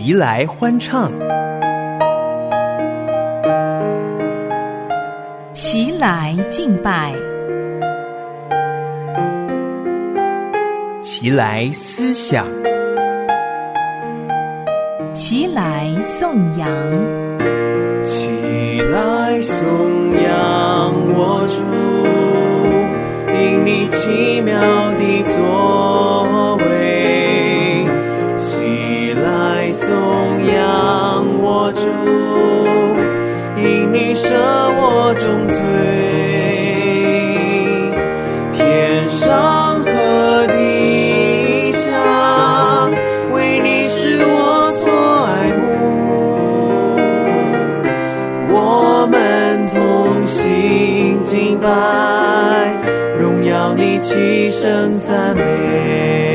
齐来欢唱， 齐来敬拜， 齐来思想， 齐来颂扬， 齐来颂扬我主，因你奇妙的作为。齐来颂扬我主，因你赦我重罪。天上和地下，为你是我所爱慕。我们同心敬拜，荣耀你，齐声赞美。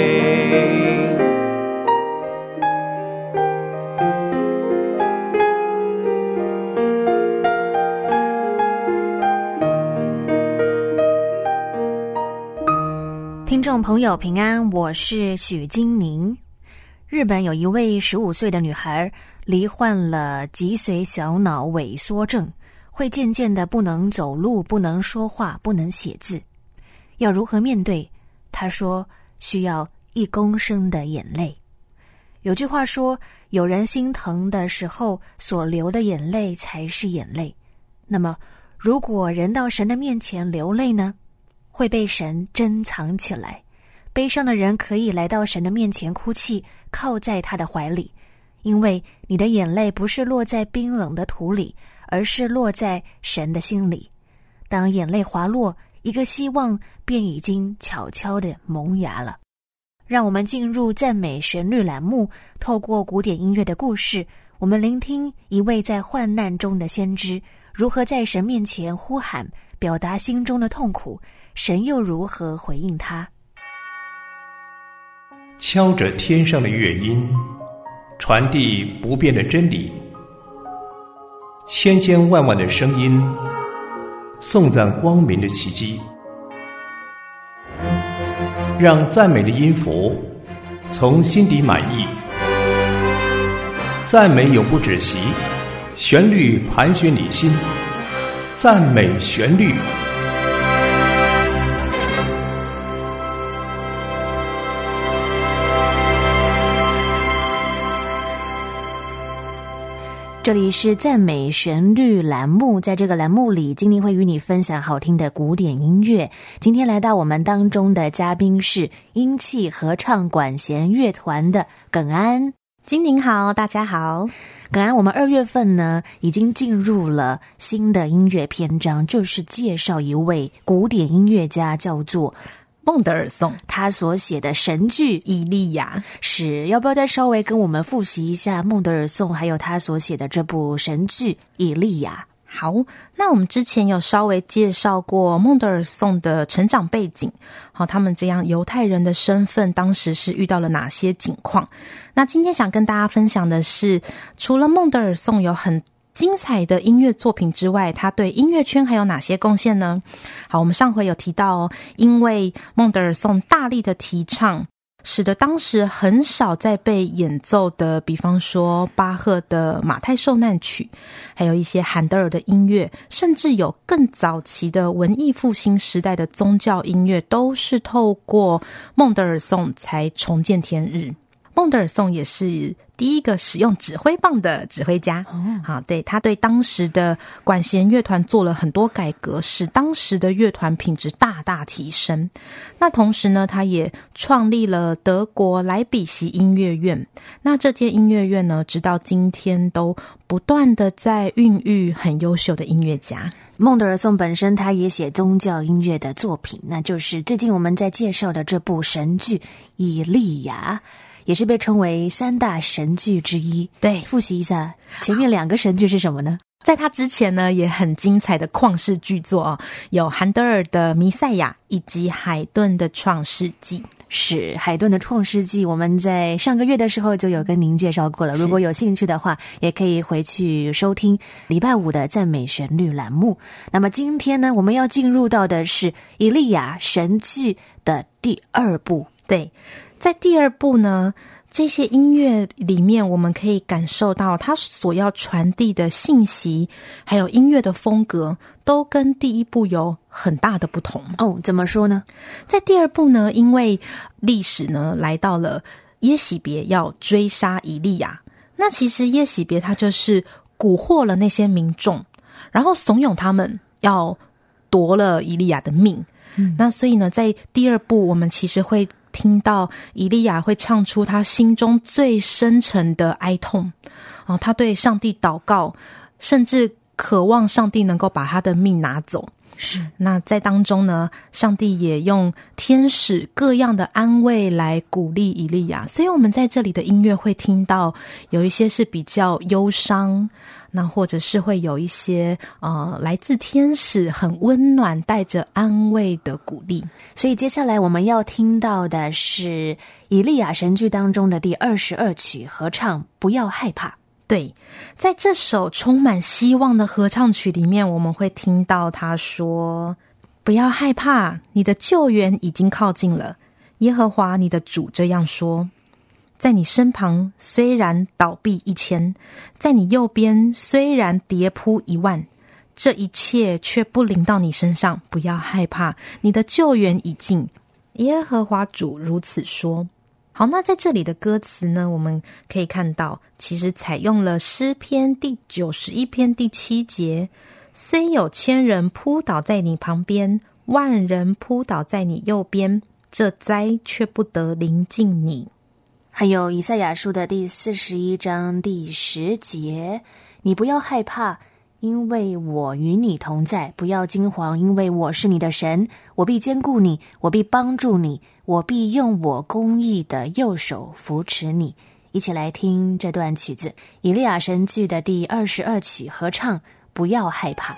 听众朋友平安，我是许金宁。日本有一位15岁的女孩罹患了脊髓小脑萎缩症，会渐渐的不能走路，不能说话，不能写字。要如何面对？她说需要1公升的眼泪。有句话说，有人心疼的时候所流的眼泪才是眼泪。那么如果人到神的面前流泪呢？会被神珍藏起来。悲伤的人可以来到神的面前哭泣，靠在他的怀里，因为你的眼泪不是落在冰冷的土里，而是落在神的心里。当眼泪滑落，一个希望便已经悄悄地萌芽了。让我们进入赞美旋律栏目，透过古典音乐的故事，我们聆听一位在患难中的先知如何在神面前呼喊，表达心中的痛苦，神又如何回应他。 敲着天上的乐音，传递不变的真理，千千万万的声音颂赞光明的奇迹，让赞美的音符从心底满溢。赞美永不止息，旋律盘旋你心，赞美旋律。 这里是赞美旋律栏目，在这个栏目里，今天会与你分享好听的古典音乐。今天来到我们当中的嘉宾是英气合唱管弦乐团的耿安。 金宁好，大家好。 耿安，我们2月份呢已经进入了新的音乐篇章，就是介绍一位古典音乐家，叫做孟德尔颂， 他所写的神剧《 以利亚》。 是，要不要再稍微跟我们复习一下孟德尔颂还有他所写的这部神剧《以利亚》？ 好，那我们之前有稍微介绍过孟德尔颂的成长背景，好，他们这样犹太人的身份当时是遇到了哪些境况。那今天想跟大家分享的是，除了孟德尔颂有很精彩的音乐作品之外，他对音乐圈还有哪些贡献呢？好，我们上回有提到因为孟德尔颂大力的提倡，使得当时很少在被演奏的，比方说巴赫的马太受难曲，还有一些韩德尔的音乐，甚至有更早期的文艺复兴时代的宗教音乐，都是透过孟德尔颂才重见天日。孟德尔颂也是第一个使用指挥棒的指挥家。好，对，他对当时的管弦乐团做了很多改革，使当时的乐团品质大大提升。那同时呢，他也创立了德国莱比锡音乐院。那这间音乐院呢，直到今天都不断的在孕育很优秀的音乐家。 孟德尔颂本身他也写宗教音乐的作品，那就是最近我们在介绍的这部神剧《以利亚》，也是被称为3大神剧之一。 对， 复习一下前面2个神剧是什么呢？ 在他之前呢，也很精彩的旷世巨作有韩德尔的《弥赛亚》以及海顿的《创世纪》。 是，海顿的《创世纪》我们在上个月的时候就有跟您介绍过了，如果有兴趣的话也可以回去收听礼拜5的赞美旋律栏目。那么今天呢，我们要进入到的是以利亚神剧的第2部。 对，在第2部呢， 这些音乐里面，我们可以感受到他所要传递的信息，还有音乐的风格，都跟第一部有很大的不同。 哦，怎么说呢？ 在第二部呢，因为历史呢来到了耶洗别要追杀以利亚，那其实耶洗别他就是蛊惑了那些民众，然后怂恿他们要夺了以利亚的命。那所以呢，在第二部我们其实会听到以利亚会唱出他心中最深沉的哀痛，他对上帝祷告，甚至渴望上帝能够把他的命拿走。 是， 那在当中呢，上帝也用天使各样的安慰来鼓励以利亚，所以我们在这里的音乐会听到有一些是比较忧伤，那或者是会有一些来自天使很温暖带着安慰的鼓励。 所以接下来我们要听到的是以利亚神剧当中的第22曲合唱不要害怕。 对，在这首充满希望的合唱曲里面，我们会听到他说，不要害怕，你的救援已经靠近了，耶和华你的主这样说，在你身旁虽然倒闭1000，在你右边虽然跌扑10000，这一切却不临到你身上，不要害怕，你的救援已近，耶和华主如此说。好，那在这里的歌词呢，我们可以看到其实采用了诗篇第91篇第7节，虽有1000人扑倒在你旁边，10000人扑倒在你右边，这灾却不得临近你。 还有以赛亚书的第41章第10节，你不要害怕，因为我与你同在，不要惊惶，因为我是你的神，我必坚固你，我必帮助你，我必用我公义的右手扶持你。一起来听这段曲子，以利亚神剧的第22曲合唱不要害怕。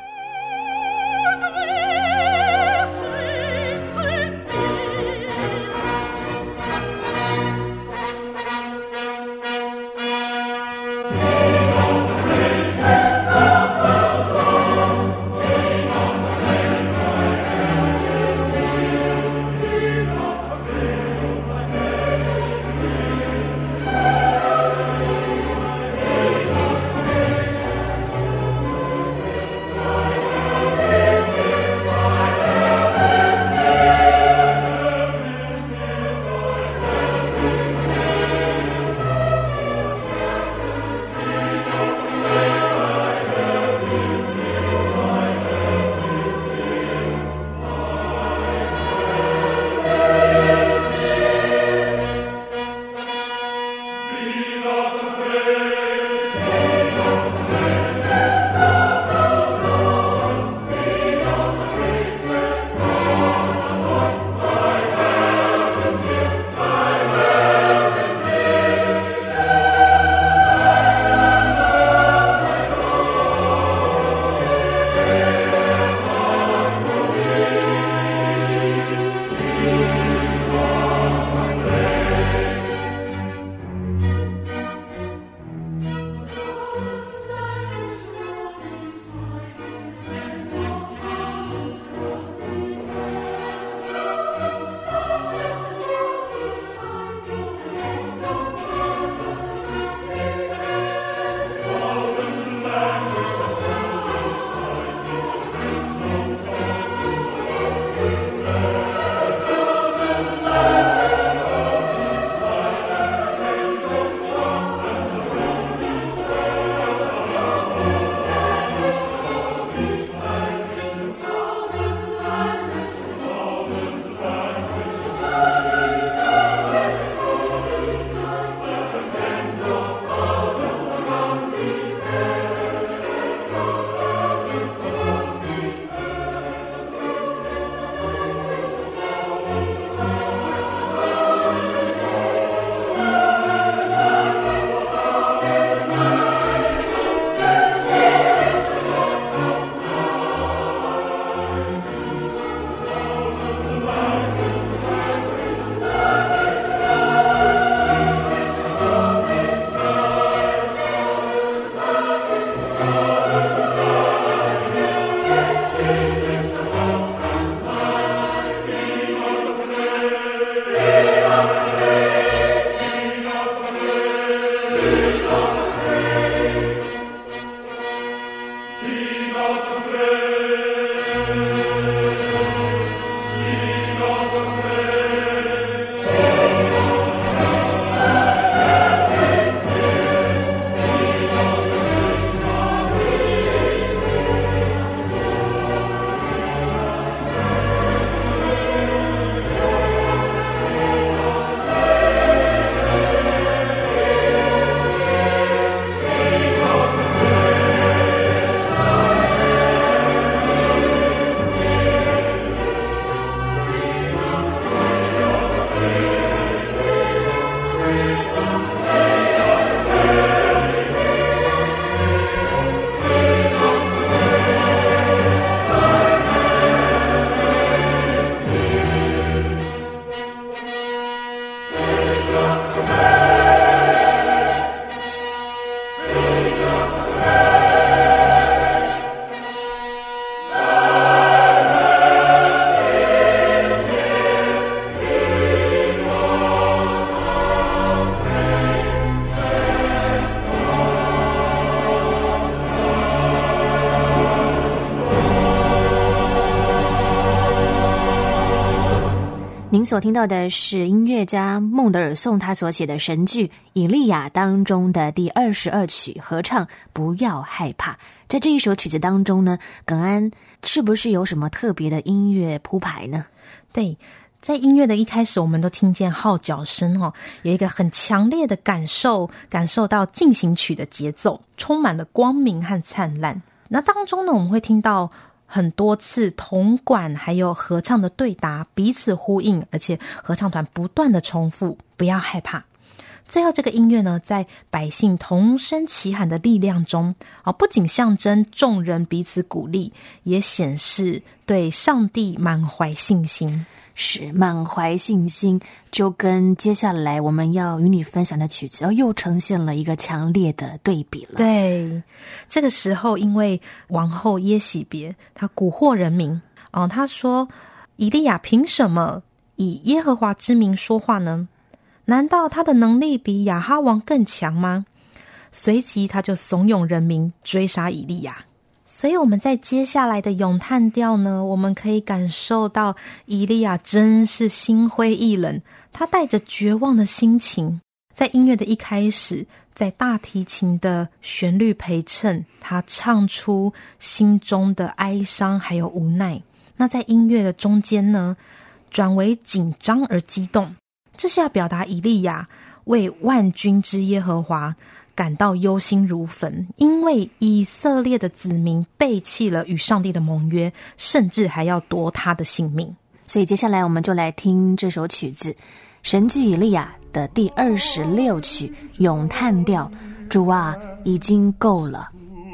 您所听到的是音乐家孟德尔颂他所写的神剧《以利亚》当中的第22曲合唱《不要害怕》。在这一首曲子当中呢，耿安是不是有什么特别的音乐铺排呢？ 对，在音乐的一开始，我们都听见号角声有一个很强烈的感受到进行曲的节奏，充满了光明和灿烂。那当中呢，我们会听到很多次铜管还有合唱的对答，彼此呼应，而且合唱团不断的重复不要害怕。最后这个音乐呢，在百姓同声齐喊的力量中不仅象征众人彼此鼓励，也显示对上帝满怀信心。 是满怀信心，就跟接下来我们要与你分享的曲子又呈现了一个强烈的对比了。 对，这个时候因为王后耶洗别她蛊惑人民她说以利亚凭什么以耶和华之名说话呢？难道他的能力比亚哈王更强吗？随即他就怂恿人民追杀以利亚。所以我们在接下来的咏叹调呢，我们可以感受到以利亚真是心灰意冷，他带着绝望的心情，在音乐的一开始，在大提琴的旋律陪衬，他唱出心中的哀伤还有无奈。那在音乐的中间呢，转为紧张而激动，这是要表达以利亚为万军之耶和华感到忧心如焚，因为以色列的子民背弃了与上帝的盟约，甚至还要夺他的性命。 所以接下来我们就来听这首曲子，神剧以利亚的第26曲咏叹调，主啊，已经够了。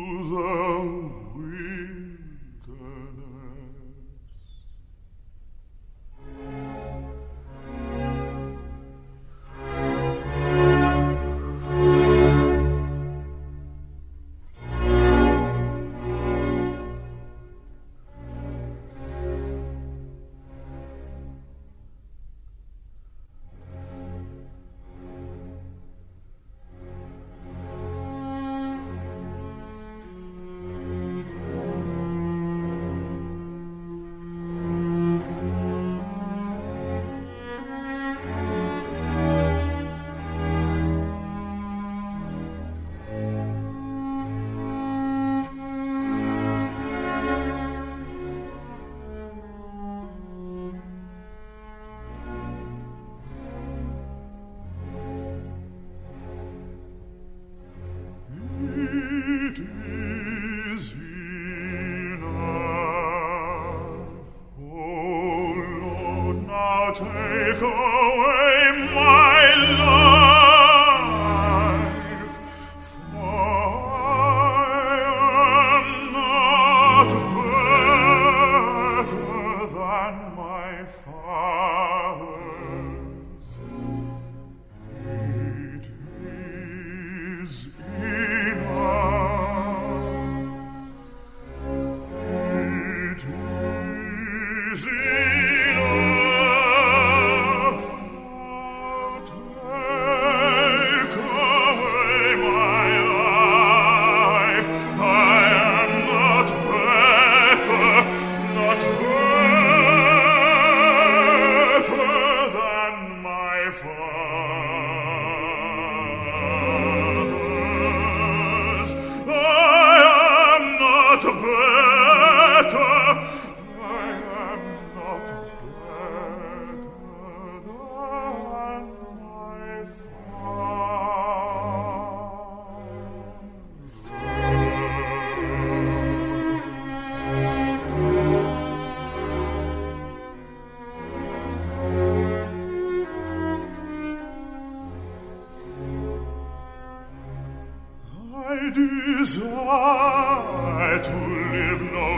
desire to live no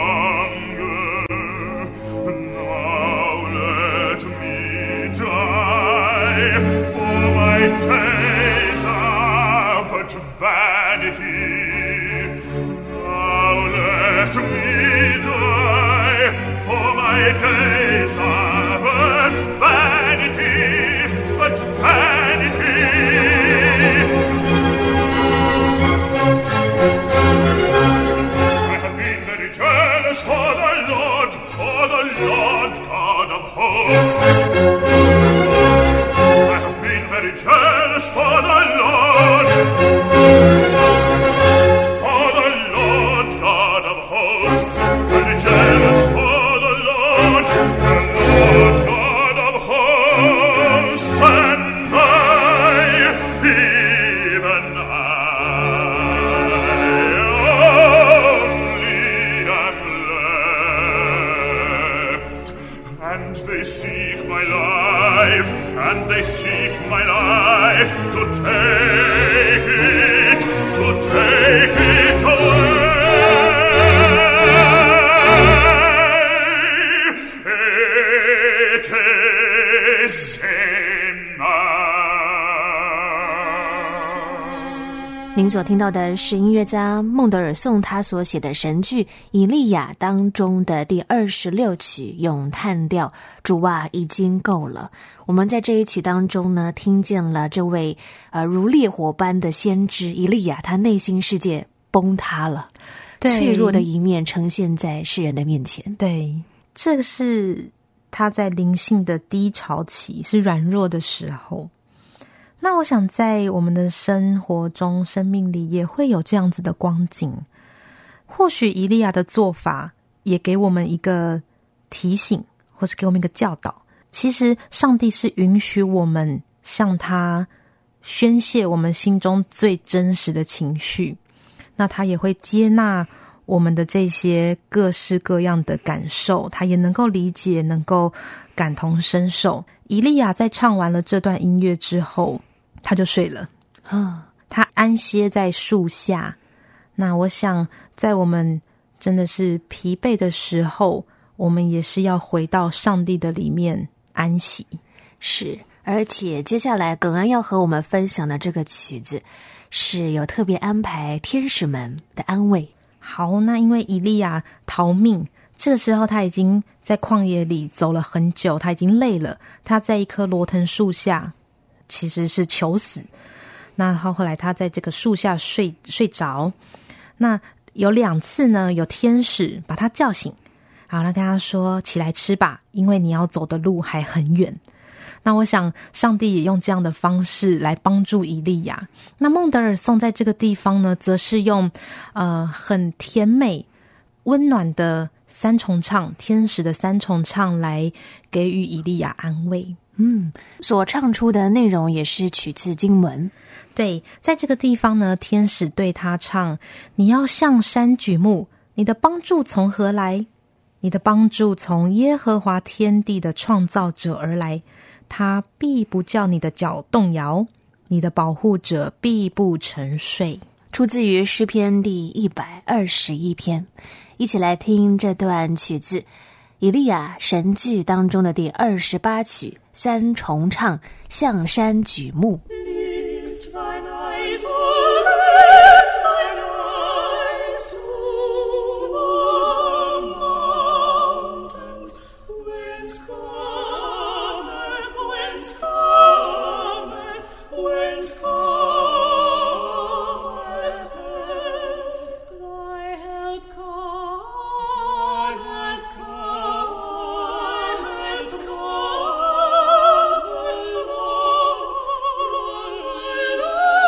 longer. Now let me die, for my days are but vanity. Now let me die, for my days are but vanity, but vanity. I have been very jealous for the Lord God of hosts, very jealous for the Lord God of hosts, and even I am left, and they seek my life, to take it away. It is enough. 您所听到的是音乐家孟德尔颂他所写的神剧《以利亚》当中的第26曲咏叹调，主啊，已经够了。我们在这一曲当中呢，听见了这位如烈火般的先知以利亚，他内心世界崩塌了，脆弱的一面呈现在世人的面前。 对，这个是他在灵性的低潮期，是软弱的时候。那我想在我们的生活中、生命里也会有这样子的光景。或许以利亚的做法也给我们一个提醒，或是给我们一个教导。其实上帝是允许我们向他宣泄我们心中最真实的情绪，那他也会接纳我们的这些各式各样的感受，他也能够理解，能够感同身受。以利亚在唱完了这段音乐之后，他就睡了，他安歇在树下。那我想在我们真的是疲惫的时候，我们也是要回到上帝的里面安息。 是，而且接下来耿安要和我们分享的这个曲子是有特别安排天使们的安慰。 好，那因为以利亚逃命，这个时候他已经在旷野里走了很久，他已经累了，他在一棵罗藤树下其实是求死。那后来他在这个树下睡着，那有2次呢，有天使把他叫醒，然后他跟他说，起来吃吧，因为你要走的路还很远。那我想上帝也用这样的方式来帮助以利亚。那孟德尔颂在这个地方呢，则是用很甜美温暖的3重唱，天使的3重唱来给予以利亚安慰。 所唱出的内容也是取自经文。 对，在这个地方呢，天使对他唱，你要向山举目，你的帮助从何来？你的帮助从耶和华天地的创造者而来，他必不叫你的脚动摇，你的保护者必不沉睡。 出自于诗篇第121篇。一起来听这段曲子，以利亚神剧当中的第28曲3重唱，向山举目。 Lift thine eyes, oh, lift thine eyes to the mountains, whence cometh help, thy help cometh, the Lord.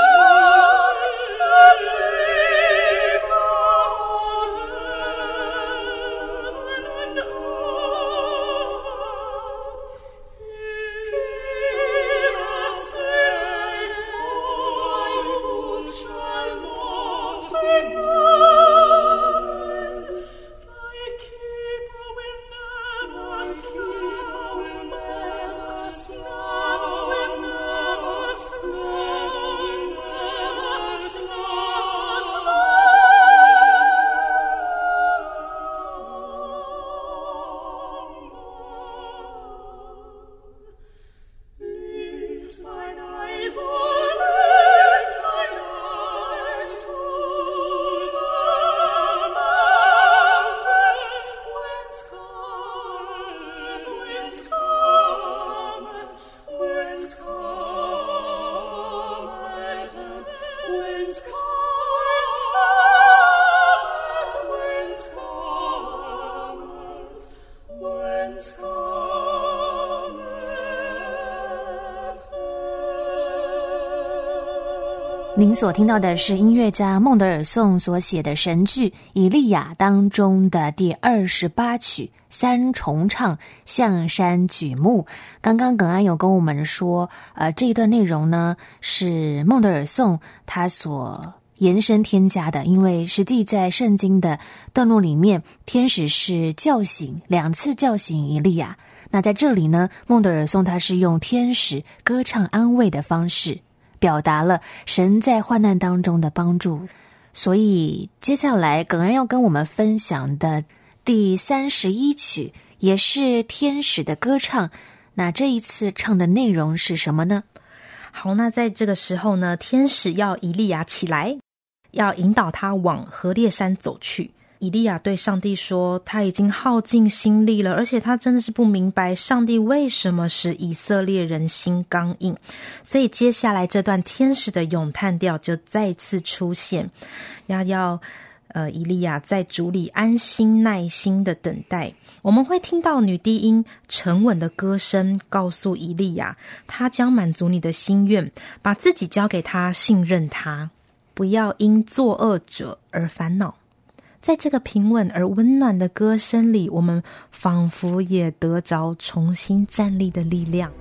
您所听到的是音乐家孟德尔颂所写的神剧《以利亚》当中的第28曲三重唱象山举目。刚刚耿安有跟我们说，这一段内容呢是孟德尔颂他所延伸添加的，因为实际在圣经的段落里面，天使是叫醒2次叫醒以利亚。那在这里呢，孟德尔颂他是用天使歌唱安慰的方式，表达了神在患难当中的帮助。所以接下来耿安要跟我们分享的第31曲也是天使的歌唱，那这一次唱的内容是什么呢？ 好，那在这个时候呢，天使要以利亚起来，要引导他往何烈山走去。以利亚对上帝说，他已经耗尽心力了，而且他真的是不明白上帝为什么使以色列人心刚硬。所以接下来这段天使的咏叹调就再次出现，要以利亚在主里安心耐心的等待。我们会听到女低音沉稳的歌声告诉以利亚，他将满足你的心愿，把自己交给他，信任他，不要因作恶者而烦恼。在这个平稳而温暖的歌声里，我们仿佛也得着重新站立的力量。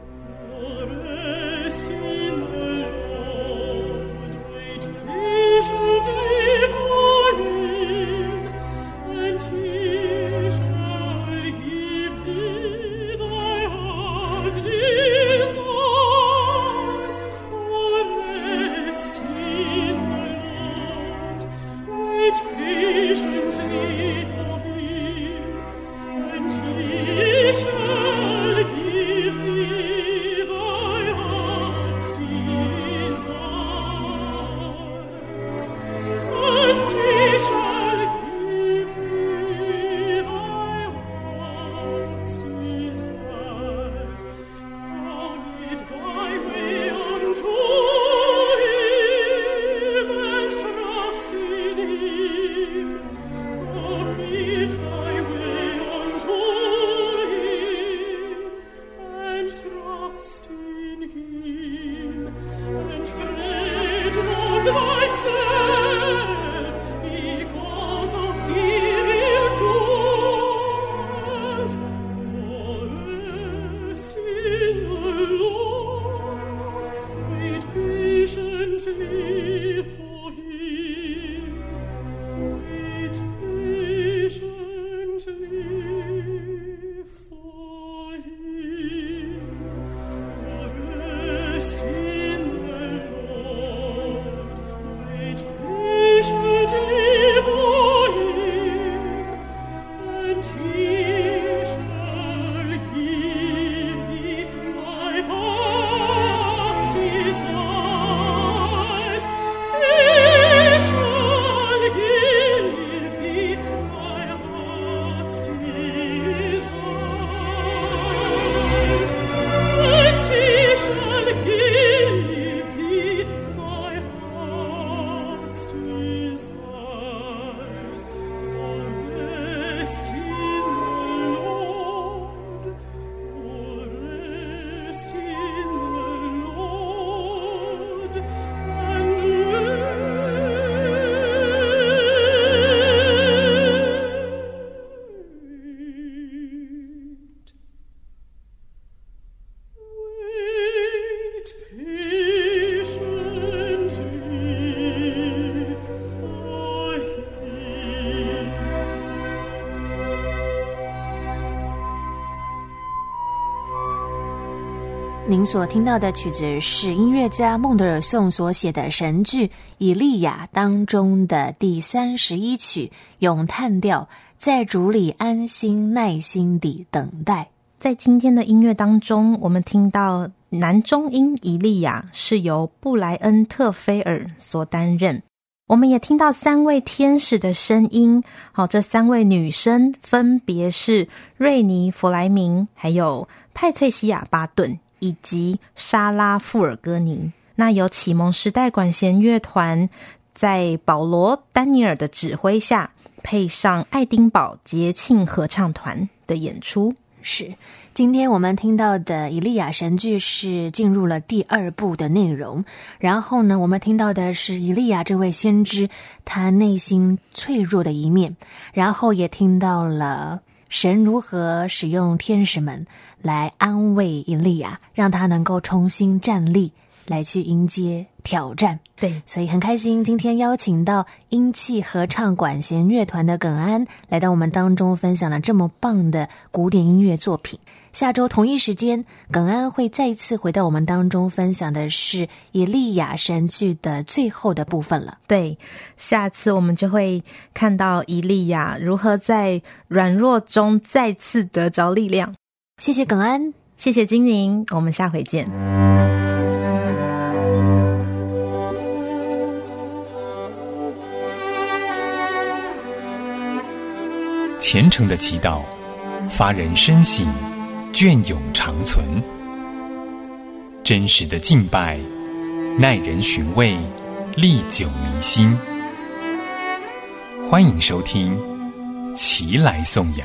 您所听到的曲子是音乐家孟德尔颂所写的神剧《以利亚》当中的第31曲咏叹调，在主里安心耐心地等待。 在今天的音乐当中，我们听到男中音以利亚是由布莱恩特菲尔所担任，我们也听到3位天使的声音。好，这3位女生分别是瑞尼弗莱明，还有派翠西亚巴顿以及莎拉富尔戈尼。那由启蒙时代管弦乐团在保罗丹尼尔的指挥下，配上爱丁堡节庆合唱团的演出。 是，今天我们听到的以利亚神剧是进入了第2部的内容，然后呢，我们听到的是以利亚这位先知他内心脆弱的一面，然后也听到了神如何使用天使们来安慰以利亚，让他能够重新站立，来去迎接挑战。 对， 所以很开心今天邀请到英气合唱管弦乐团的耿安来到我们当中，分享了这么棒的古典音乐作品。下周同一时间，耿安会再一次回到我们当中，分享的是以利亚神剧的最后的部分了。 对，下次我们就会看到以利亚如何在软弱中再次得着力量。 谢谢耿安， 谢谢金宁，我们下回见。 虔诚的祈祷发人深省，隽永长存；真实的敬拜耐人寻味，历久弥新。欢迎收听《齐来颂扬》。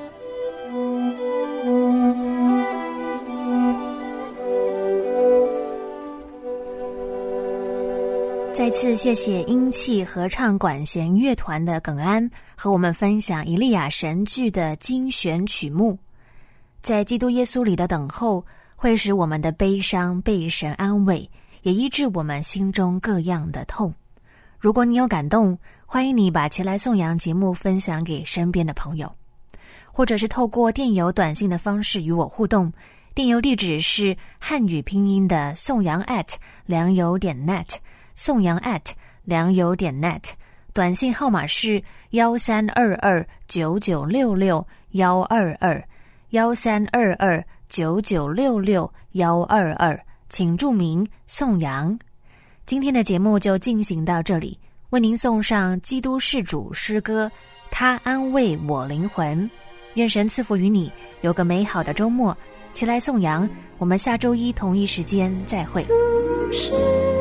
再次谢谢英气合唱管弦乐团的耿安和我们分享以利亚神剧的精选曲目。在基督耶稣里的等候会使我们的悲伤被神安慰，也医治我们心中各样的痛。如果你有感动，欢迎你把齐来颂扬节目分享给身边的朋友，或者是透过电邮短信的方式与我互动。电邮地址是汉语拼音的颂扬@良友.net，颂扬良友.net， 短信号码是1322-9966-122，1322-9966-122，请注明颂扬。今天的节目就进行到这里，为您送上基督世主诗歌，他安慰我灵魂。愿神赐福于你，有个美好的周末。起来颂扬，我们下周一同一时间再会。